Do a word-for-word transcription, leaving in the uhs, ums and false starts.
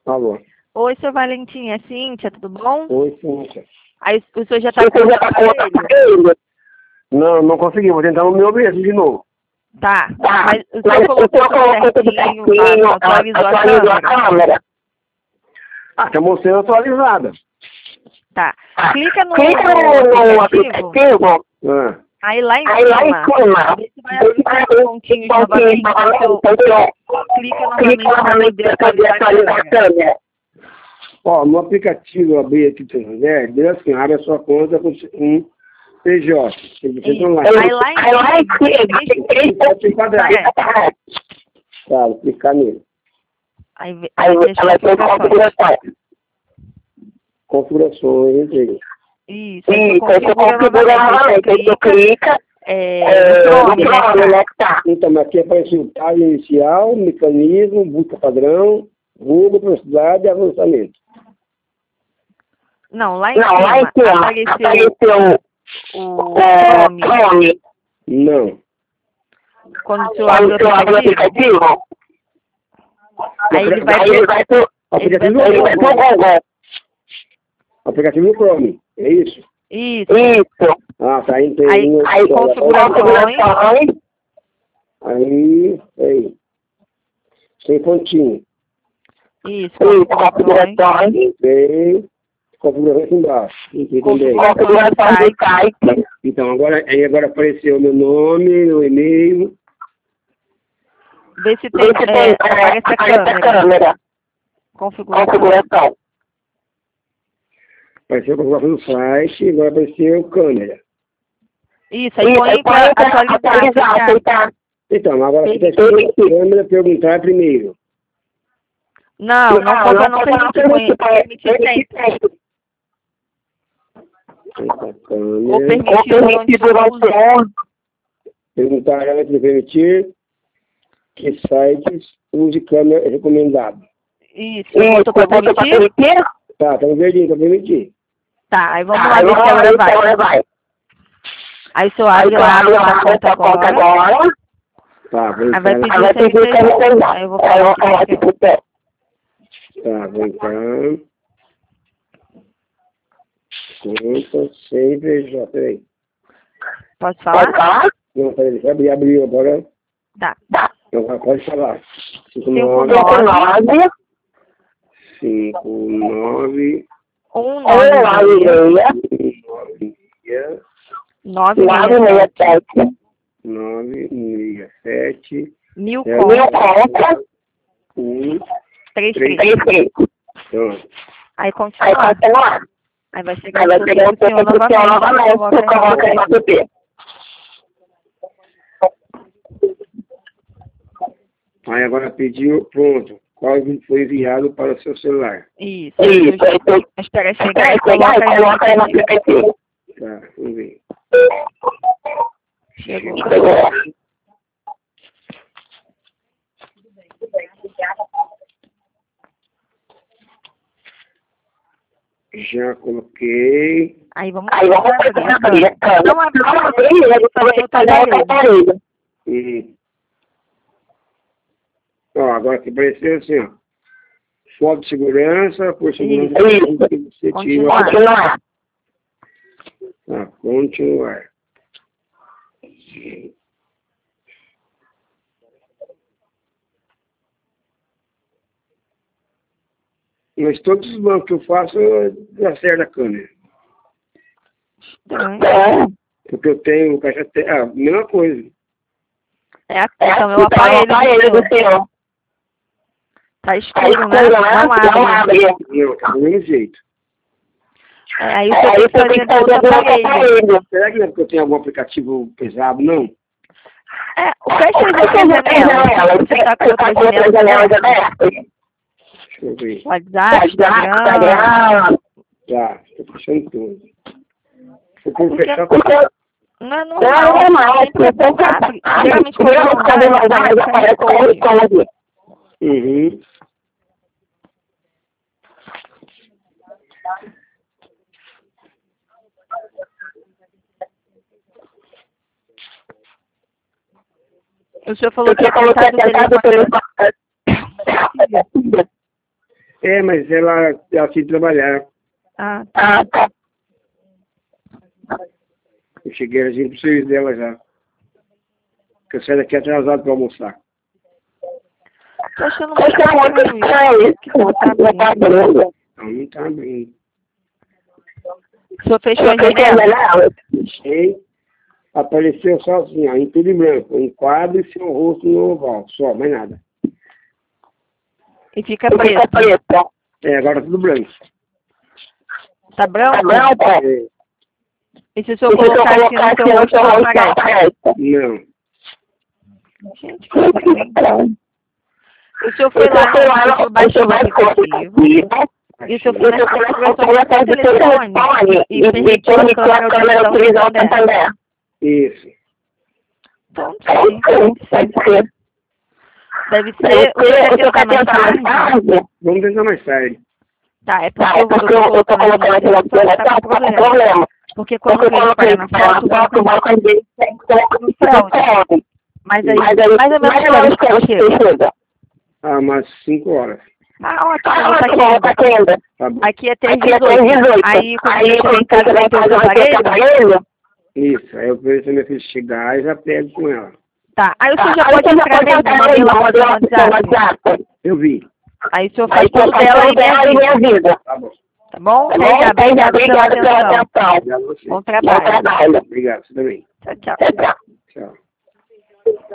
Alô. Oi, seu Valentim, é Cíntia, tudo bom? Oi, Cíntia. Aí o senhor já está com o aparelho? Não, não consegui. Vou tentar no meu mesmo de novo. Tá, Tá, mas o mas senhor o colocou senhor tudo colocou tudo certinho, certinho, a- atualizou a atualizou a câmera? câmera. Ah, tá mostrando atualizada. Tá, Tá. clica no, Clica no no aplicativo, aplicativo, Ah, aí lá em aí lá em cima, cima, vê se vai você abrir vai os abrir pontinhos os pontinhos novamente, novamente, então então clica clica novamente para novamente poder para poder atualizar a atualizar a câmera. câmera. ó, no aplicativo eu abri aqui do Santander, deu assim, abre a sua conta com um P J. cem por cento Isso. online. Aí lá em Aí lá em cima, cima, tem três pontos quadrados. quadrados. Tá, vou clicar nele. aí, vê- Aí aí você deixa vai ter configurações. configurações. Configurações, entrei. Isso, aí você Isso, aí você configura configura novamente, aí novamente, aí você você clica clica é, é, no no Chrome, né, que Chrome, tá. né, que tá. Então, mas aqui apareceu o página inicial, mecanismo, busca padrão, Google, velocidade e avançamento. Não, lá em Não, lá em cima cima apareceu apareceu o o Chrome. Chrome. Não. Quando o senhor abre Quando o você abre o aplicativo, aplicativo, aí ele vai aí ele pro, vai pro, ele vai Aplicativo pro ele vai pro Google. Google. Aplicativo Chrome, é isso? Isso. Isso. Ah, tá, entendi. Aí, Aí configurações. configurações. Aí, aí. Sem pontinho. Isso, Isso, configurações. configurações. Tem configuração aqui embaixo. Aqui também. Configurações do Configuração do site. site. Então, agora, aí agora apareceu meu nome, o e-mail. Vê se Vê tem, se é, tem, é, aparece a aparece a câmera. câmera. Configuração. Configuração. Apareceu a configuração do site, agora apareceu câmera. Isso, aí Isso, põe aí pra põe pra atualizar, atualizar, aceitar. aceitar. Então, agora aqui está Permitir. escrito câmera, perguntar primeiro. Não, não pode não permitir, põe permitir sempre. Então, Ou câmera. Ou permitir durante permitir o durante uso. o uso. Perguntar antes de permitir que sites use câmera recomendado. Isso, eu Isso, botou pra botou pra permitir? permitir? Tá, tá no verdinho, pra permitir. Tá, aí vamos Tá, lá aí ver vamos se lá agora ver se vai. agora vai. Aí o senhor Aí abre tu lá, abre a lá, sua conta a conta agora. agora. Tá, vou Aí vai entrar. pedir Aí vai o pedir o C N P J. C N P J. Aí eu vou Aí eu falar vou aqui falar que aqui quer. pro teu. Tá, vou entrar. Conta, C P J, peraí. Posso Pode falar? falar? Não, peraí, abriu, abriu agora. Tá. Tá. Então, pode falar. cinco Cinco, nove nove. nove. cinco nove Um, Um, nove, nove, seis. nove Nove, nove, seis, seis, sete. sete. nove seis sete Mil zero, Mil contas. contas. um Três, três. três. Três, três. Pronto. Aí Aí continuar. continuar. Aí vai chegar Aí o vai seu pegar o C N P J seu novamente. novamente, você coloca aí no Coloca aí. app. Aí agora pediu, pronto. Código foi enviado para o seu celular. Isso. Aí Isso, eu aí você espera chegar espera e chegar coloca e aí no coloca aí no aplicativo. aplicativo. Tá, vamos ver. Chegou. Chegou. Já coloquei. Aí vamos Aí vamos abrir abrir a a câmera. câmera. Não abre Não a abrir, câmera, ele fazer vai outra fazer outra parede. parede. E, ó, agora que apareceu assim, ó. Foto de segurança, por segurança Isso. que você Continuar. tira. Continuar. Tá, continuar. Mas todos os bancos que eu faço, eu acerto a câmera. Estranho. É. Porque eu tenho o caixa. Te... Ah, mesma coisa. É, a- É, então é o então, aparelho do aparelho do senhor. senhor. Tá Tá escuro, né? escuro, né? Não Não abre. abre. Não, tá do mesmo jeito. É, aí o Aí senhor tem que você tem fazer que do fazer outro do outro aparelho. aparelho. Será que não é porque eu tenho algum aplicativo pesado, não? É, fecha as Fecha outras as outras janelas. janelas. Você tá com Você outras tá com outras janelas janelas abertas? abertas. Deixa eu ver. WhatsApp, WhatsApp, Instagram. Instagram. Tá, tô fechando tudo. Se eu for Porque- fechar, Porque Não é não é normal. normal. Sempre abre. Geralmente quando Geralmente não quando dá, não já dá, aparece já aparece QR QR Code. Code. Uhum. O senhor falou que Você ia falou que tentar ia do tentar do telefone. telefone. É, mas ela, ela tinha que trabalhar. Ah, tá. Ah, tá. Eu cheguei assim pro serviço dela já. Porque eu saí daqui atrasado para almoçar. Tô achando Tô muito achando muito estranho isso. estranho isso que você tá abrindo. Não, não tá abrindo. O senhor fechou Eu a fechei a janela? janela. Fechei. Apareceu só assim, ó, em tudo em branco. Um quadro e seu rosto no oval. Só, mais nada. E fica Eu fiquei preto. preta. É, agora tudo branco. Tá branco? Tá branco? É, E se o senhor E se eu colocar assim colocar no aqui seu no rosto, seu não rosto, não aparece? aparece. não. Gente, que estranho. O senhor foi Eu lá, fui né? lá, O senhor eu baixou o baixou o aplicativo. aplicativo. E o senhor E foi eu na fui na configuração configuração do do telefone telefone e e permitiu a permitiu câmera a utilizar câmera o utilizar o Santander. Santander. Isso. Então, Então, sim, sim, pode pode ser. ser. Deve Deve ser. O senhor ser, quer o senhor tentar quer mais tentar mais tarde? tarde? Vamos tentar mais tarde. Tá, é Tá, porque é eu, porque eu eu, tô eu tô colocando aqui colocando na aqui na observação, tá observação, com tá com problema. problema. Porque quando Porque o cliente quando o pega cliente na pega foto, o na banco foto, o banco às vezes tem que colocar no fraude. fraude. Mas aí, Mas aí, mais ou menos mais que ou horas menos que quando você você chega? chega. Ah, umas cinco horas. Ah, ótimo, Ah, eu vou estar tá aqui bom, ainda. tá aqui ainda. Tá bom. Aqui é até Aqui é três dezoito. dezoito. Aí, quando Aí, você chegar em quando casa, você vai chegar ter em o seu casa, vai ter o seu aparelho? aparelho? Isso. Aí eu vejo a minha filha chegar e já pego com ela. Tá, aí o Tá, senhor já aí pode você já entrar pode mesmo, entrar mandei aí, lá pro seu mandei lá pro seu WhatsApp. WhatsApp. Eu vi. Aí o senhor Aí faz você tudo faz dela tudo e me dela e me avisa. avisa. Tá bom. Tá bom? Tá Até já, bom? Até já, obrigada pela obrigado pela atenção. atenção. Obrigado a você. Bom Bom trabalho. trabalho. Obrigado, você também. Tchau, tchau. Tchau, tchau. Tchau.